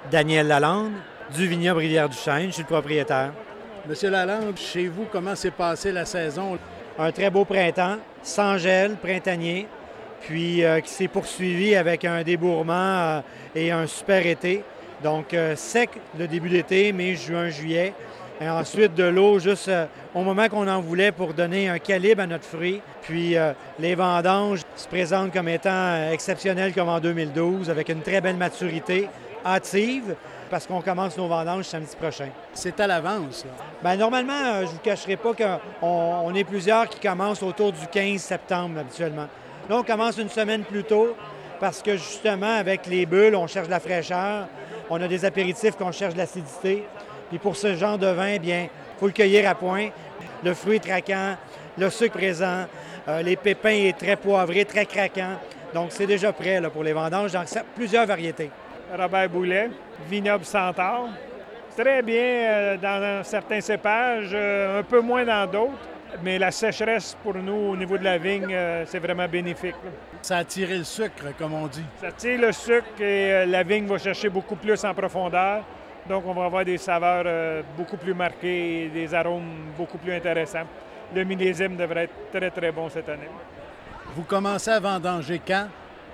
Daniel Lalande, du vignoble Rivière-du-Chêne. Je suis le propriétaire. Monsieur Lalande, chez vous, comment s'est passée la saison? Un très beau printemps, sans gel, printanier, puis qui s'est poursuivi avec un débourrement et un super été. Donc sec le début d'été, mai, juin, juillet. Et ensuite de l'eau juste au moment qu'on en voulait pour donner un calibre à notre fruit. Puis les vendanges se présentent comme étant exceptionnelles comme en 2012, avec une très belle maturité hâtive, parce qu'on commence nos vendanges samedi prochain. C'est à l'avance, là. Bien, normalement, je ne vous cacherai pas qu'on est plusieurs qui commencent autour du 15 septembre habituellement. Là, on commence une semaine plus tôt parce que justement, avec les bulles, on cherche de la fraîcheur. On a des apéritifs qu'on cherche de l'acidité. Puis pour ce genre de vin, bien, il faut le cueillir à point. Le fruit est craquant, le sucre présent, les pépins est très poivré, très craquant. Donc, c'est déjà prêt là, pour les vendanges dans plusieurs variétés. Robert Boulet, vignoble Centaure. Très bien dans certains cépages, un peu moins dans d'autres, mais la sécheresse pour nous au niveau de la vigne, c'est vraiment bénéfique. Là. Ça a tiré le sucre, comme on dit. Ça tire le sucre et la vigne va chercher beaucoup plus en profondeur. Donc, on va avoir des saveurs beaucoup plus marquées et des arômes beaucoup plus intéressants. Le millésime devrait être très, très bon cette année. Vous commencez à vendanger quand?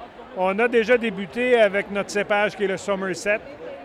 On a déjà débuté avec notre cépage qui est le Somerset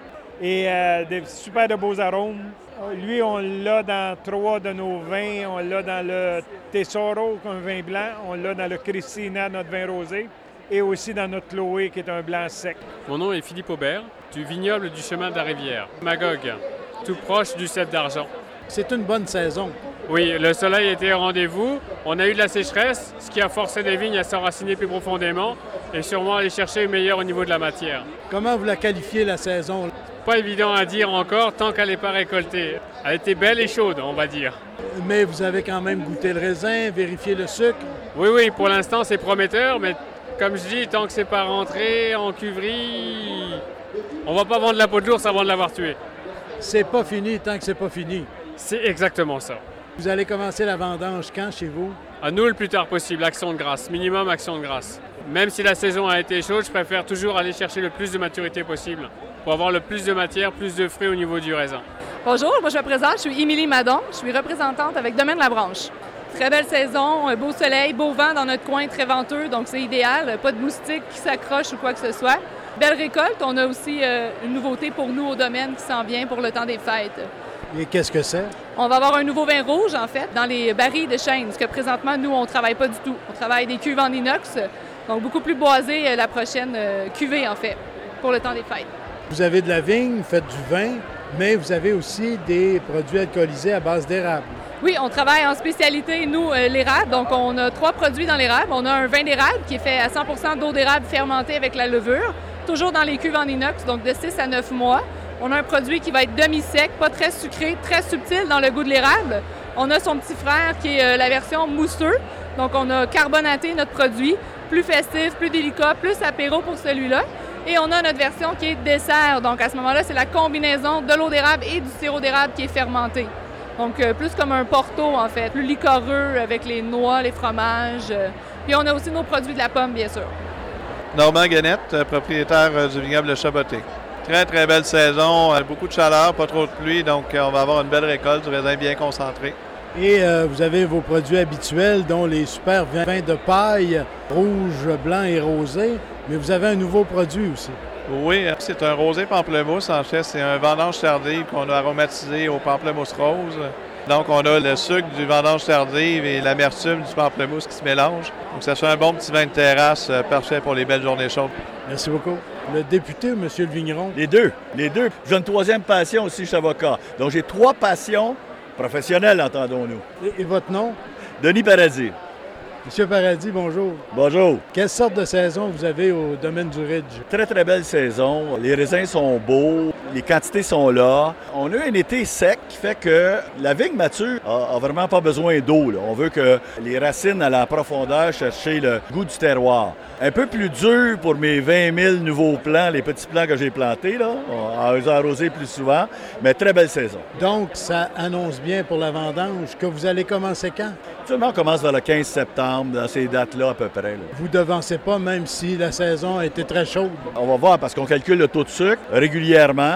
et des super de beaux arômes. Lui, on l'a dans 3 de nos vins. On l'a dans le Tesoro, un vin blanc. On l'a dans le Cristina, notre vin rosé. Et aussi dans notre Chloé, qui est un blanc sec. Mon nom est Philippe Aubert, du vignoble du chemin de la Rivière, Magog, tout proche du Cep d'Argent. C'est une bonne saison. Oui, le soleil était au rendez-vous. On a eu de la sécheresse, ce qui a forcé les vignes à s'enraciner plus profondément et sûrement aller chercher le meilleur au niveau de la matière. Comment vous la qualifiez, la saison? Pas évident à dire encore tant qu'elle n'est pas récoltée. Elle était belle et chaude, on va dire. Mais vous avez quand même goûté le raisin, vérifié le sucre? Oui, pour l'instant, c'est prometteur, mais comme je dis, tant que c'est pas rentré en cuverie, on va pas vendre la peau de l'ours avant de l'avoir tué. C'est pas fini tant que c'est pas fini. C'est exactement ça. Vous allez commencer la vendange quand chez vous? À nous, le plus tard possible, action de grâce, minimum action de grâce. Même si la saison a été chaude, je préfère toujours aller chercher le plus de maturité possible pour avoir le plus de matière, plus de fruits au niveau du raisin. Bonjour, moi je me présente, je suis Émilie Madon, je suis représentante avec Domaine Labranche. Très belle saison, un beau soleil, beau vent dans notre coin, très venteux, donc c'est idéal. Pas de moustiques qui s'accrochent ou quoi que ce soit. Belle récolte, on a aussi une nouveauté pour nous au domaine qui s'en vient pour le temps des fêtes. Et qu'est-ce que c'est? On va avoir un nouveau vin rouge, en fait, dans les barils de chêne, parce que présentement, nous, on ne travaille pas du tout. On travaille des cuves en inox, donc beaucoup plus boisé la prochaine cuvée, en fait, pour le temps des fêtes. Vous avez de la vigne, vous faites du vin, mais vous avez aussi des produits alcoolisés à base d'érable. Oui, on travaille en spécialité, nous, l'érable. Donc, on a 3 produits dans l'érable. On a un vin d'érable qui est fait à 100% d'eau d'érable fermentée avec la levure, toujours dans les cuves en inox, donc de 6 à 9 mois. On a un produit qui va être demi-sec, pas très sucré, très subtil dans le goût de l'érable. On a son petit frère qui est la version mousseux. Donc, on a carbonaté notre produit, plus festif, plus délicat, plus apéro pour celui-là. Et on a notre version qui est dessert. Donc, à ce moment-là, c'est la combinaison de l'eau d'érable et du sirop d'érable qui est fermenté. Donc, plus comme un porto, en fait, plus liquoreux avec les noix, les fromages. Puis, on a aussi nos produits de la pomme, bien sûr. Normand Guenette, propriétaire du vignoble Le Chaboté. Très, très belle saison, beaucoup de chaleur, pas trop de pluie, donc on va avoir une belle récolte, du raisin bien concentré. Et vous avez vos produits habituels, dont les super vins de paille, rouge, blanc et rosé, mais vous avez un nouveau produit aussi. Oui, c'est un rosé pamplemousse, en fait, c'est un vendange tardive qu'on a aromatisé au pamplemousse rose. Donc, on a le sucre du vendange tardive et l'amertume du pamplemousse qui se mélangent. Donc, ça fait un bon petit vin de terrasse, parfait pour les belles journées chaudes. Merci beaucoup. Le député, M. le Vigneron. Les deux. J'ai une troisième passion aussi, je suis avocat. Donc, j'ai 3 passions professionnelles, entendons-nous. Et votre nom? Denis Paradis. Monsieur Paradis, bonjour. Bonjour. Quelle sorte de saison vous avez au domaine du Ridge? Très, très belle saison. Les raisins sont beaux, les quantités sont là. On a eu un été sec qui fait que la vigne mature a vraiment pas besoin d'eau, là. On veut que les racines aillent en profondeur chercher le goût du terroir. Un peu plus dur pour mes 20 000 nouveaux plants, les petits plants que j'ai plantés, là, en les arroser plus souvent, mais très belle saison. Donc, ça annonce bien pour la vendange que vous allez commencer quand? Actuellement, on commence vers le 15 septembre, dans ces dates-là à peu près. Là. Vous devancez pas, même si la saison a été très chaude? On va voir, parce qu'on calcule le taux de sucre régulièrement.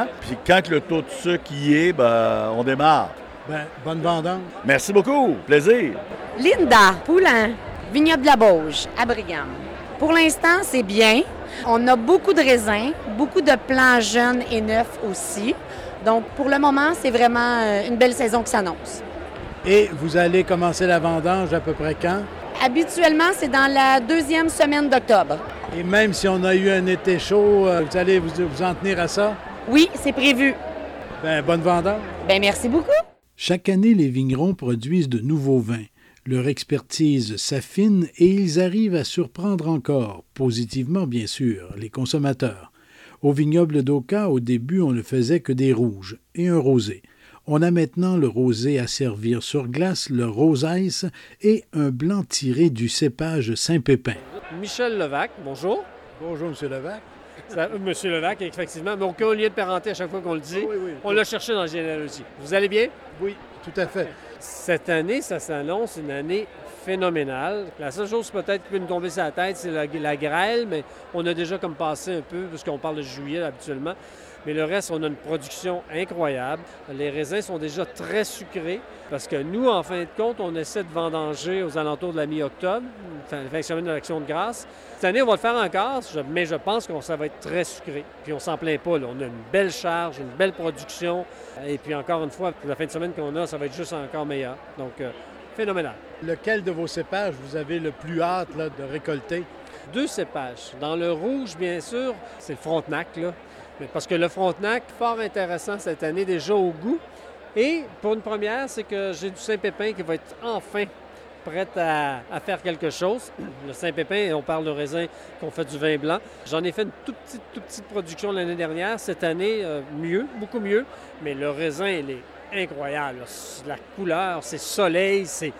temps. Puis quand le taux de sucre y est, on démarre. Bonne vendange. Merci beaucoup. Plaisir. Linda Poulain, Vignoble de la Bauge, à Brigham. Pour l'instant, c'est bien. On a beaucoup de raisins, beaucoup de plants jeunes et neufs aussi. Donc, pour le moment, c'est vraiment une belle saison qui s'annonce. Et vous allez commencer la vendange à peu près quand? Habituellement, c'est dans la 2e semaine d'octobre. Et même si on a eu un été chaud, vous allez vous en tenir à ça? Oui, c'est prévu. Bonne vendange. Merci beaucoup. Chaque année, les vignerons produisent de nouveaux vins. Leur expertise s'affine et ils arrivent à surprendre encore, positivement bien sûr, les consommateurs. Au vignoble d'Oka, au début, on ne faisait que des rouges et un rosé. On a maintenant le rosé à servir sur glace, le rose ice et un blanc tiré du cépage Saint-Pépin. Michel Levac, bonjour. Bonjour, M. Levac. Monsieur Levac, effectivement, mais aucun lien de parenté à chaque fois qu'on le dit. Oui. On l'a cherché dans la généalogie. Vous allez bien? Oui, tout à fait. Cette année, ça s'annonce une année phénoménale. La seule chose peut-être qui peut nous tomber sur la tête, c'est la grêle, mais on a déjà comme passé un peu, puisqu'on parle de juillet habituellement. Mais le reste, on a une production incroyable. Les raisins sont déjà très sucrés parce que nous, en fin de compte, on essaie de vendanger aux alentours de la mi-octobre, fin de semaine de l'Action de grâce. Cette année, on va le faire encore, mais je pense que ça va être très sucré. Puis on s'en plaint pas, là. On a une belle charge, une belle production. Et puis encore une fois, pour la fin de semaine qu'on a, ça va être juste encore meilleur. Donc, phénoménal. Lequel de vos cépages vous avez le plus hâte de récolter? 2 cépages. Dans le rouge, bien sûr, c'est le Frontenac, là. Parce que le Frontenac, fort intéressant cette année déjà au goût. Et pour une première, c'est que j'ai du Saint-Pépin qui va être enfin prêt à faire quelque chose. Le Saint-Pépin, on parle de raisin qu'on fait du vin blanc. J'en ai fait une toute petite production l'année dernière. Cette année, mieux, beaucoup mieux. Mais le raisin, il est incroyable. La couleur, c'est soleil, c'est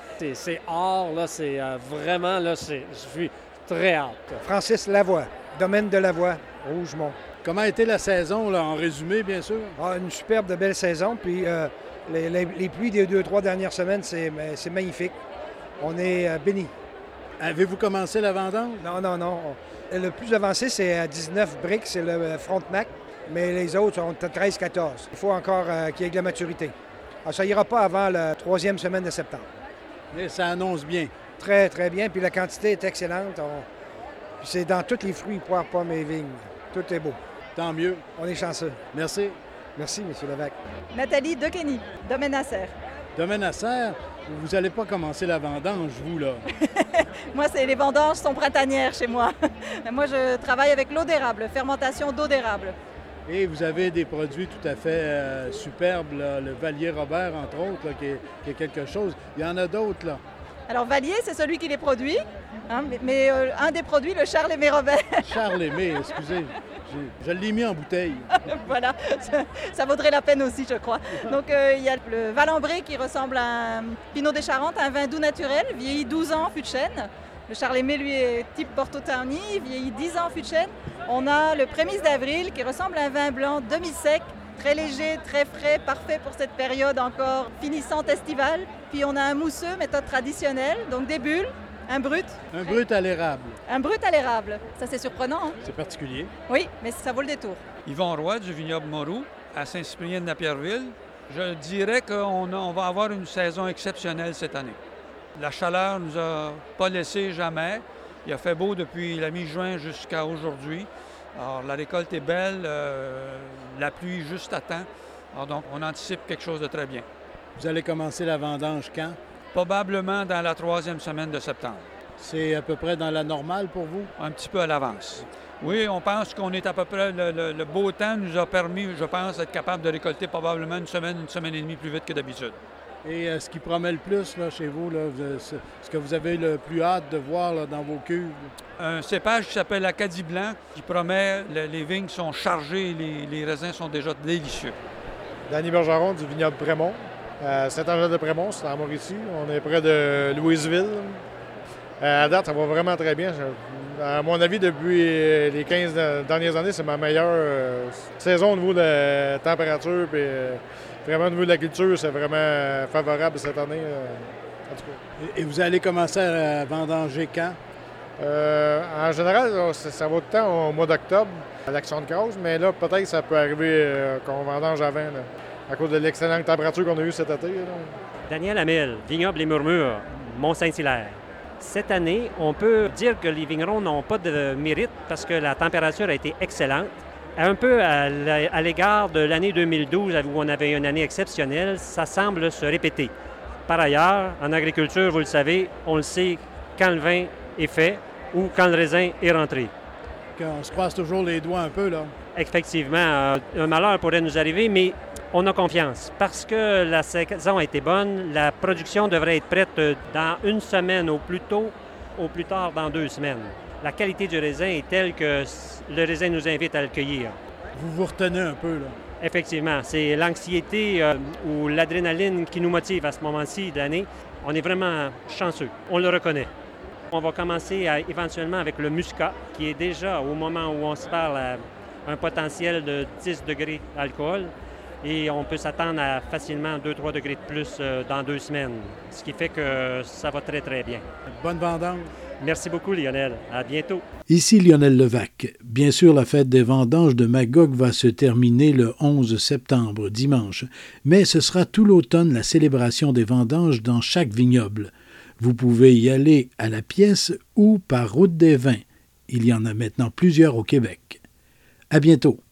or. Là, c'est vraiment, là, je suis très hâte. Francis Lavoie, domaine de Lavoie, Rougemont. Comment a été la saison, là, en résumé, bien sûr? Une superbe de belle saison. Puis les pluies des 2-3 dernières semaines, c'est magnifique. On est bénis. Avez-vous commencé la vendange? Non. Le plus avancé, c'est à 19 briques, c'est le Frontenac. Mais les autres sont à 13-14. Il faut encore qu'il y ait de la maturité. Alors, ça n'ira pas avant la 3e semaine de septembre. Mais ça annonce bien. Très, très bien. Puis la quantité est excellente. Puis c'est dans tous les fruits, poires, pommes et vignes. Tout est beau. Tant mieux. On est chanceux. Merci. Merci, M. Levac. Nathalie Dequeny, domaine à Serre. Domaine à Serre, vous n'allez pas commencer la vendange, vous, là? Moi, les vendanges sont printanières chez moi. Moi, je travaille avec l'eau d'érable, fermentation d'eau d'érable. Et vous avez des produits tout à fait superbes, là, le Valier Robert, entre autres, là, qui est quelque chose. Il y en a d'autres, là. Alors, Valier, c'est celui qui les produit, hein, mais un des produits, le Charles-Aimé Robert. Charles-Aimé, excusez, je l'ai mis en bouteille. Voilà, ça vaudrait la peine aussi, je crois. Donc, il y a le Valembré qui ressemble à un Pinot des Charentes, un vin doux naturel, vieilli 12 ans, fût de chêne. Le Charles-Aimé, lui, est type Porto Tawny, vieilli 10 ans, fût de chêne. On a le Prémisse d'Avril qui ressemble à un vin blanc demi-sec, très léger, très frais, parfait pour cette période encore finissante estivale. Puis on a un mousseux, méthode traditionnelle, donc des bulles, un brut. Un brut à l'érable. Un brut à l'érable. Ça, c'est surprenant, hein? C'est particulier. Oui, mais ça vaut le détour. Yvon Roy du vignoble Moreau, à Saint-Cyprien de Napierville. Je dirais qu'on va avoir une saison exceptionnelle cette année. La chaleur ne nous a pas laissé jamais. Il a fait beau depuis la mi-juin jusqu'à aujourd'hui. Alors, la récolte est belle, la pluie juste à temps. Alors, donc, on anticipe quelque chose de très bien. Vous allez commencer la vendange quand? Probablement dans la 3e semaine de septembre. C'est à peu près dans la normale pour vous? Un petit peu à l'avance. Oui, on pense qu'on est à peu près... Le beau temps nous a permis, je pense, d'être capable de récolter probablement une semaine et demie plus vite que d'habitude. Et ce qui promet le plus là, chez vous, là, ce que vous avez le plus hâte de voir là, dans vos cuves? Un cépage qui s'appelle l'Acadie blanc, qui promet, les vignes sont chargées, les raisins sont déjà délicieux. Danny Bergeron du vignoble Prémont, à Saint-Angèle-de-Prémont, c'est en Mauricie. On est près de Louisville. À date, ça va vraiment très bien. À mon avis, depuis les 15 dernières années, c'est ma meilleure saison au niveau de la température. Puis, vraiment, au niveau de la culture, c'est vraiment favorable cette année. En tout cas. Et vous allez commencer à vendanger quand? En général, ça va tout le temps au mois d'octobre, à l'Action de grâce, mais là, peut-être que ça peut arriver qu'on vendange avant, là, à cause de l'excellente température qu'on a eue cet été. Là. Daniel Hamel, Vignoble Les Murmures, Mont-Saint-Hilaire. Cette année, on peut dire que les vignerons n'ont pas de mérite parce que la température a été excellente. Un peu à l'égard de l'année 2012, où on avait une année exceptionnelle, ça semble se répéter. Par ailleurs, en agriculture, vous le savez, on le sait quand le vin est fait ou quand le raisin est rentré. On se croise toujours les doigts un peu, là. Effectivement, un malheur pourrait nous arriver, mais on a confiance. Parce que la saison a été bonne, la production devrait être prête dans une semaine au plus tôt, au plus tard dans 2 semaines. La qualité du raisin est telle que le raisin nous invite à le cueillir. Vous vous retenez un peu, là. Effectivement, c'est l'anxiété ou l'adrénaline qui nous motive à ce moment-ci de l'année. On est vraiment chanceux, on le reconnaît. On va commencer éventuellement avec le muscat, qui est déjà, au moment où on se parle, à un potentiel de 10 degrés d'alcool. Et on peut s'attendre à facilement 2-3 degrés de plus dans 2 semaines, ce qui fait que ça va très, très bien. Bonne vendange. Merci beaucoup, Lionel. À bientôt. Ici Lionel Levac. Bien sûr, la fête des vendanges de Magog va se terminer le 11 septembre, dimanche, mais ce sera tout l'automne la célébration des vendanges dans chaque vignoble. Vous pouvez y aller à la pièce ou par route des vins. Il y en a maintenant plusieurs au Québec. À bientôt.